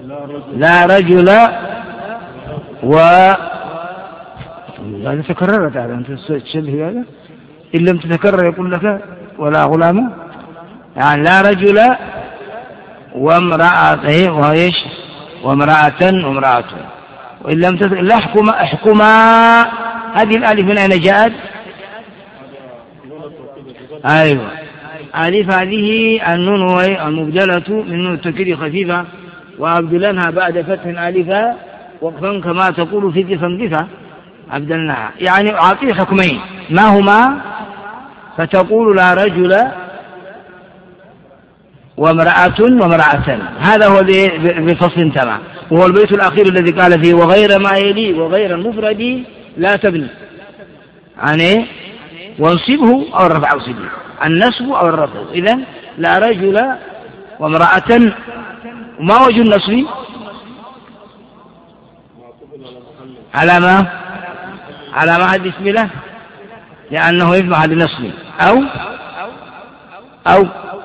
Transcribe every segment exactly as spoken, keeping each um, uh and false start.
لا رجل و هذا تكررت هذا أنت تشبه هذا إن لم تتكرر يقول لك ولا غلام يعني لا رجل وامرأة وإيش وامرأة وامرأة وإن لم تتكرر لا احكما احكما هذه الألف من أين جاءت؟ أيوة ألف هذه النون المبدلة من نون التوكيد خفيفة وأبدلنها بعد فتح ألفا وقفا كما تقول في قفا قفا أبدلناها يعني أعطيه حكمين ما هما فتقول لا رجل وامرأة وامرأة هذا هو بفصل تمام وهو البيت الأخير الذي قال فيه وغير ما يلي وغير المفرد لا تبني يعني وانصبه أو الرفع أو سبه النصب أو الرفع إذن لا رجل وامرأة وما وجه النصب على ما على ما حد اسم له لأنه يجمع لنصب أو أو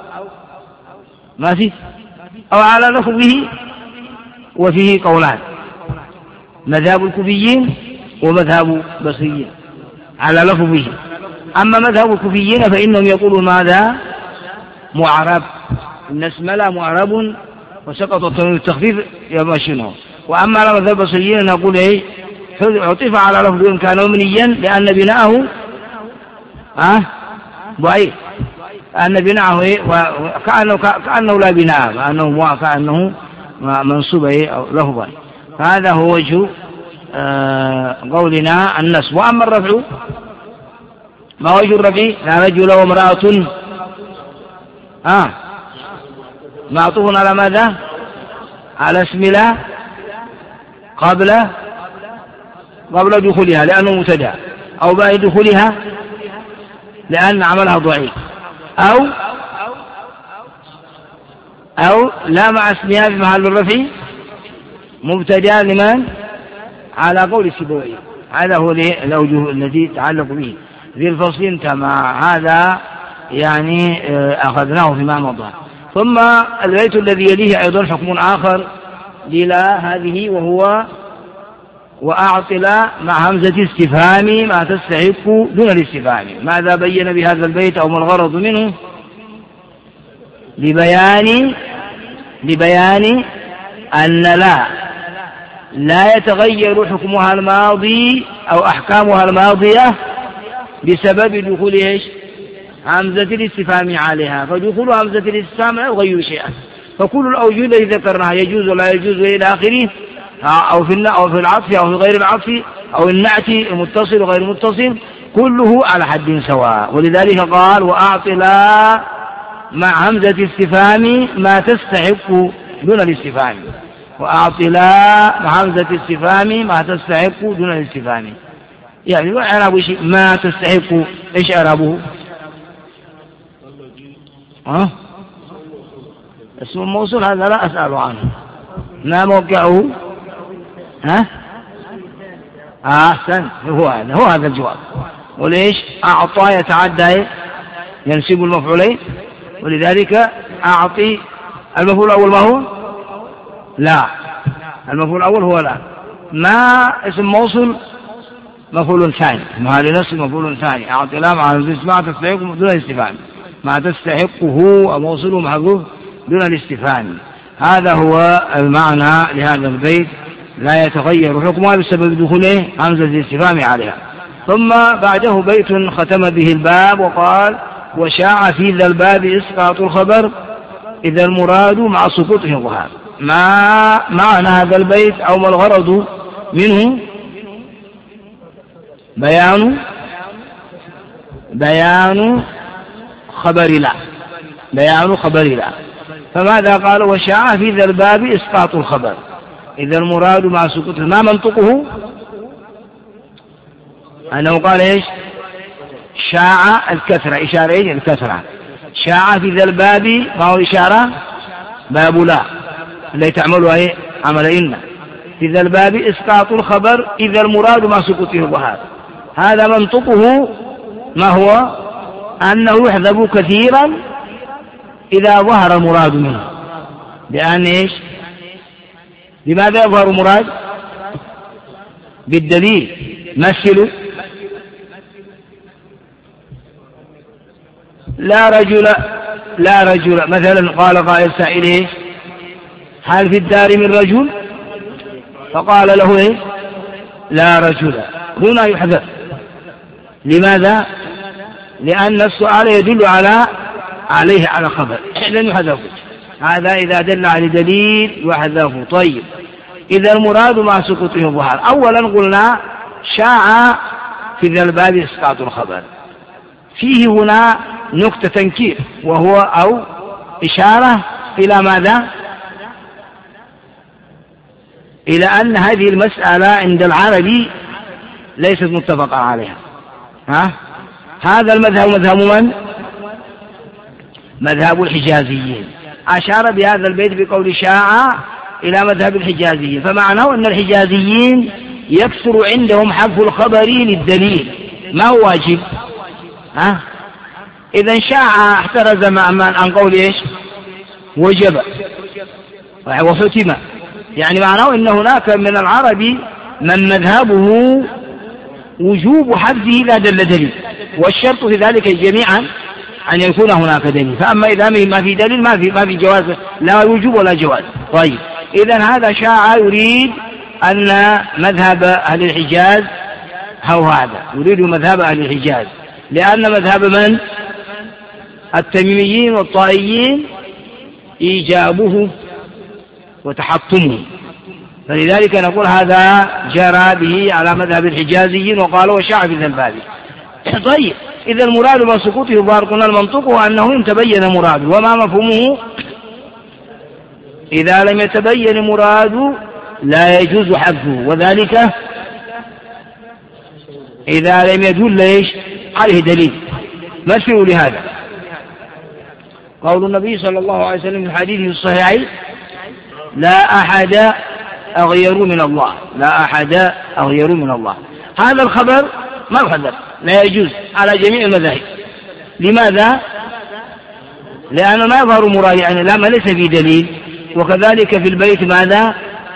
ما فيه أو على لفظه وفيه قولان مذهب الكوفيين ومذهب البصريين على لفظه أما مذهب الكوفيين فإنهم يقولون ماذا معرب إن اسم لا معرب وسقط التنوين التخفيف يمشونه وأما على مذهب البصريين نقول إيه عطف على لفظ إن كان مبنيا لأن بناءه أه ضعيف أن بناءه إيه وكأنه كأنه لا بناء كأنه كأنه منصوب إيه أو لفظا هذا هو وجه آه قولنا النصب وأما الرفع ما وجه الرفع لا رجل وامرأة آه معطوف على ماذا على اسم لا قبل قبل دخولها لأنه مبتدأ أو بعد دخولها لأن عملها ضعيف أو أو لا مع اسمها في محل الرفع مبتدأ لمن على قول السبوعي هذا هو الأوجه الذي تعلق به ذي الفصل تمام هذا يعني أخذناه فيما مضى ثم البيت الذي يليه أيضا حكم آخر للا هذه وهو وأعطل مع همزة استفهام ما تستحق دون الاستفهام ماذا بين بهذا البيت أو ما الغرض منه لبيان لبيان أن لا لا يتغير حكمها الماضي أو أحكامها الماضية بسبب دخول إيش همزة الاستفهام عليها فدخول همزة الاستفهام لا يغير شيئا فكل الأوجه التي ذكرناها يجوز ولا يجوز إلى آخره أو في أو في العطف أو في غير العطف أو النعت المتصل وغير المتصل كله على حد سواء ولذلك قال وأعطلا مع همزة استفهام ما تستحق دون الاستفهام وأعطلا مع همزة استفهام ما تستحق دون الاستفهام يعني وإعراب شيء ما تستحق إيش إعرابه ها اسم الموصول هذا لا أسأل عنه ما موقعه ها أحسن هو هذا هو هذا الجواب وليش أعطى يتعدى ينسب المفعولين ولذلك أعطي المفعول الأول ما هو لا المفعول الأول هو لا ما اسم موصول مفعول ثاني ما لنفس مفعول ثاني أعطي لا مع ما تستحق دون الاستفهام ما تستحقه موصول محذوف دون الاستفهام هذا هو المعنى لهذا البيت لا يتغير حكمها بسبب دخوله همزة الاستفهام عليها ثم بعده بيت ختم به الباب وقال وشاع في ذا الباب إسقاط الخبر إذا المراد مع سقوطه الظهر ما معنى هذا البيت أو ما الغرض منه بيان بيان خبر لا بيان خبر لا فماذا قال وشاع في ذا الباب إسقاط الخبر إذا المراد مع سقوطه ما منطقه أنه قال إيش شاع الكثرة إشارة إيه الكثرة شاع في ذا الباب ما هو إشارة باب لا اللي تعملوا إيه عمل إن في ذا الباب إسقاط الخبر إذا المراد مع سقوطه الظهر هذا منطقه ما هو أنه يحذف كثيرا إذا ظهر المراد منه لأن إيش لماذا يظهر مراد؟ بالدليل. مثلوا. لا رجل لا رجل مثلا قال قائل سائله هل في الدار من رجل؟ فقال له إيه؟ لا رجل. هنا يحذف. لماذا؟ لأن السؤال يدل على عليه على خبر لن يحذف. هذا إذا دل على دليل يحذف. طيب، إذا المراد مع سقوطه الظهر. أولا قلنا شاع في ذا الباب إسقاط الخبر. فيه هنا نكتة تنكير وهو أو إشارة إلى ماذا؟ إلى أن هذه المسألة عند العربي ليست متفقة عليها. ها؟ هذا المذهب مذهب من؟ مذهب الحجازيين. أشار بهذا البيت بقول شاع إلى مذهب الحجازيين، فمعناه أن الحجازيين يكثر عندهم حذف الخبر للدليل، ما هو واجب. ها؟ إذا شاع احترز عن قول إيش؟ وجب وحتم، يعني معناه أن هناك من العرب من مذهبه وجوب حذفه إذا دل دليل، والشرط في ذلك جميعا أن يكون هناك دليل. فأما إذا ما في دليل ما في ما في جواز، لا وجوب ولا جواز. طيب، إذا هذا شاع يريد أن مذهب أهل الحجاز هو هذا، يريد مذهب أهل الحجاز، لأن مذهب من؟ التميميين والطائيين إيجابه وتحطمه، فلذلك نقول هذا جرى به على مذهب الحجازيين وقالوا وشاع في الباب. طيب، إذا المراد من سقوطه الظاهر قلنا المنطق هو أنه إن تبين مراده. وما مفهومه؟ إذا لم يتبين مراده لا يجوز حذفه، وذلك إذا لم يدل ليش عليه دليل. مثلوا لهذا قول النبي صلى الله عليه وسلم في الحديث الصحيح لا أحد أغير من الله، لا أحد أغير من الله. هذا الخبر ما يحذف، لا يجوز على جميع المذاهب. لماذا؟ لأنه ما يظهر مراد، يعني لا ما ليس في دليل. وكذلك في البيت ماذا؟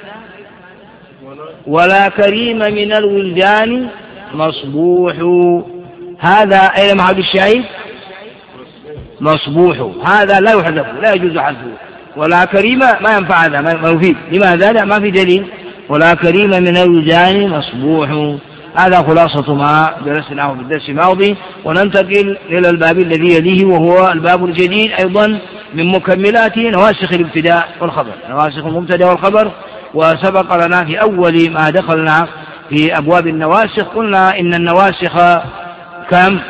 ولا كريم من الولدان مصبوح. هذا أين محل الشاهد؟ مصبوح. هذا لا يحذف، لا يجوز حذفه. ولا كريم ما ينفع، هذا ما يفيد. لماذا؟ لا ما في دليل. ولا كريم من الولدان مصبوح. هذا خلاصة ما درسناه في الدرس الماضي، وننتقل إلى الباب الذي يليه وهو الباب الجديد أيضا من مكملاته نواسخ الابتداء والخبر، نواسخ المبتدأ والخبر. وسبق لنا في أول ما دخلنا في أبواب النواسخ قلنا إن النواسخ كم؟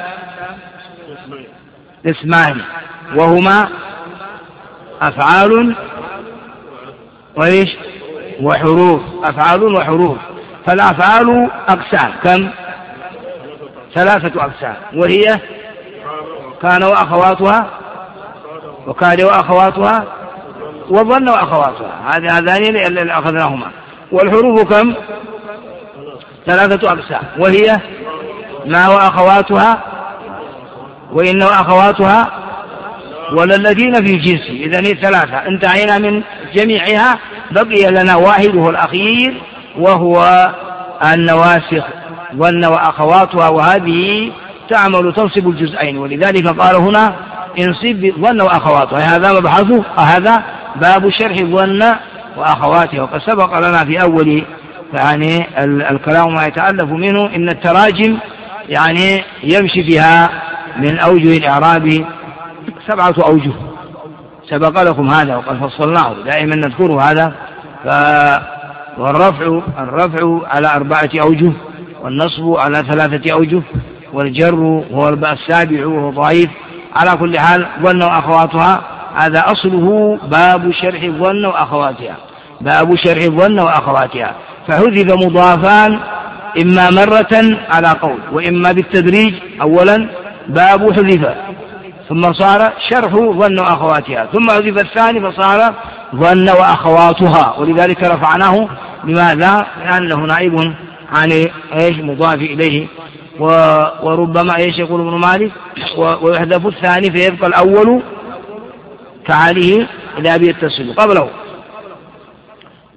اسمان، وهما أفعال وإيش؟ وحروف. أفعال وحروف. فالأفعال أقسام، كم؟ ثلاثة أقسام، وهي كان وأخواتها وكاد وأخواتها وظن وأخواتها. هذه هذان اللي أخذناهما. والحروف كم؟ ثلاثة أقسام، وهي ما وأخواتها وإن وأخواتها ولا الذين في جنسه. إذن هي ثلاثة انتهينا من جميعها، بقي لنا واحد وهو الأخير وهو النواسخ ظن وأخواتها، وهذه تعمل تنصب الجزئين، ولذلك قال هنا انصب ظن وأخواتها. هذا مبحثه، هذا باب شرح ظن وأخواتها. وقد سبق لنا في أول يعني الكلام ما يتألف منه إن التراجم يعني يمشي فيها من أوجه الإعراب سبعة أوجه، سبق لكم هذا وقد فصلناه، دائما نذكر هذا. ف والرفع الرفع على أربعة أوجه، والنصب على ثلاثة أوجه، والجر هو السابع وهو ضعيف. على كل حال ظن وأخواتها هذا أصله باب شرح الظن وأخواتها، باب شرح الظن وأخواتها. فحذف مضافان إما مرة على قول وإما بالتدريج. أولا باب حذف ثم صار شرح ظن وأخواتها، ثم حذف الثاني فصار ظن وأخواتها، ولذلك رفعناه. لماذا؟ لأنه نائب عن إيش مضاف إليه. وربما إيش يقول ابن مالك ويحذف الثاني فيبقى الأول كعاله إذا بيتصل قبله.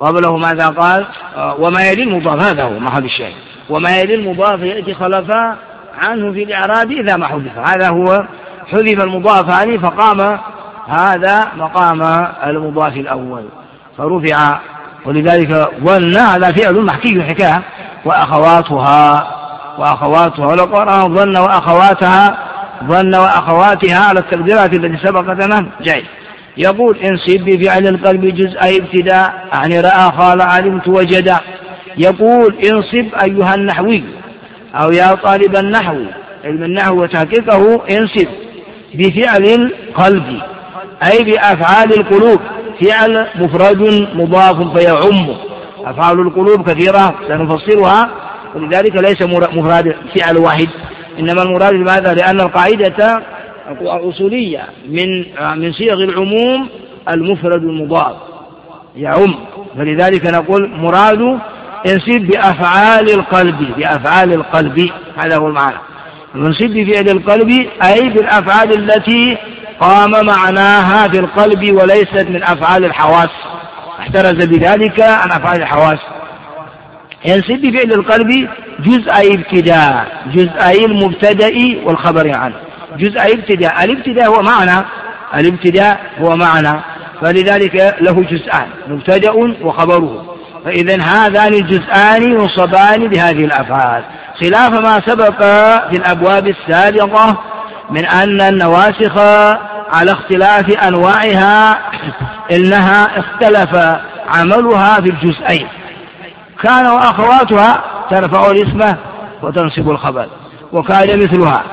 قبله ماذا قال؟ وما يلي المضاف، هذا هو محل الشاهد، وما يلي المضاف يأتي خلفا عنه في الإعراب إذا ما حذف، هذا هو حذف المضاف عنه فقام هذا مقام المضاف الأول فرفع. ولذلك ظن هذا فعل محكي حكاية وأخواتها وأخواتها ولو قرأ ظن وأخواتها ظن وأخواتها على التقديرات التي سبقت لنا جاي. يقول انصب بفعل القلب جزء ابتداء، يعني رأى قال علمت وجد. يقول انصب أيها النحوي أو يا طالب النحو علم النحو وتحقيقه انصب بفعل القلب أي بأفعال القلوب، فعل مفرد مضاف فيعم، أفعال القلوب كثيرة سنفصلها، ولذلك ليس مفرد فعل واحد، إنما المراد بهذا لأن القاعدة الأصولية من من صيغ العموم المفرد المضاف يعم، فلذلك نقول مراد انصب بأفعال القلب، بأفعال القلب هذا هو المعنى. انصب بفعل القلب أي بالأفعال التي قام معناها في القلب وليست من أفعال الحواس، احترز بذلك عن أفعال الحواس. ينصب بفعل القلب جزء ابتداء، جزء المبتدأ والخبر عنه، جزء ابتداء، الابتداء هو معنى، الابتداء هو معنى، فلذلك له جزءان مبتدأ وخبره، فإذا هذان الجزءان ينصبان بهذه الأفعال، خلاف ما سبق في الأبواب السابقة من أن النواسخ على اختلاف أنواعها إنها اختلف عملها في الجزئين، كان وأخواتها ترفع الاسم وتنصب الخبر، وكان مثلها،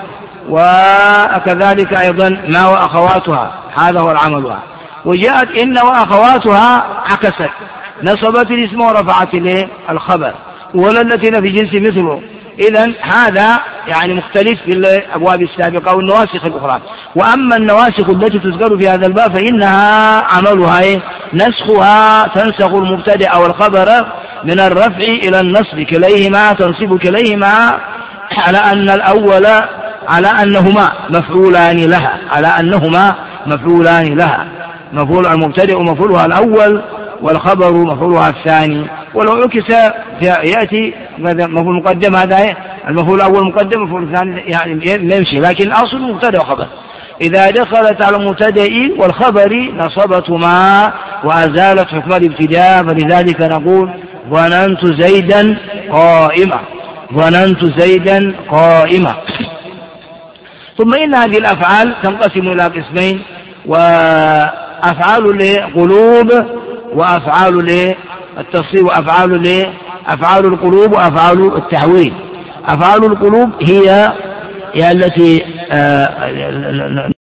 وكذلك أيضا ما وأخواتها هذا هو عملها. وجاءت إن وأخواتها عكست، نصبت الاسم ورفعت الخبر، ولا التي في جنس مثله. إذن هذا يعني مختلف في الأبواب السابقة والنواسخ الأخرى. وأما النواسخ التي تذكر في هذا الباب فإنها عملها نسخها، تنسخ المبتدأ والخبر من الرفع إلى النصب، كليهما تنصب كليهما على أن الأول على أنهما مفعولان لها، على أنهما مفعولان لها، مفعول المبتدأ ومفعولها الأول والخبر مفعولها الثاني. ولو عكس يأتي مفعول مقدم، هذا المفعول الأول مقدم المفعول الثاني يعني يمشي، لكن الأصل مبتدأ وخبر. إذا دخلت على المبتدأ والخبر نصبتهما وأزالت حكم الابتداء، فلذلك نقول ظننت زيدا قائمة، ظننت زيدا قائمة. ثم إن هذه الأفعال تنقسم إلى قسمين، وأفعال لقلوب وأفعال للتصريف وأفعال لأفعال القلوب وأفعال التحويل. أفعال القلوب هي هي التي